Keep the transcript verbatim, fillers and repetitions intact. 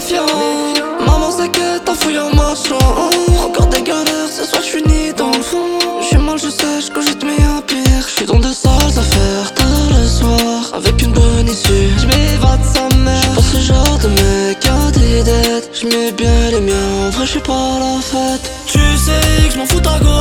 méfiant. Maman s'inquiète en fouillant ma chambre. Encore des galères, ce soir j'suis ni dans le fond. J'suis mal, je sais, j'cogite mes pire. J'suis dans de sales affaires, tard le soir, avec une bonne issue. J'm'évade sa mère, j'suis pas ce genre de mec qui a des dettes. J'mets bien les miens, en vrai j'suis pas à la fête. Tu sais que j'm'en fous ta go.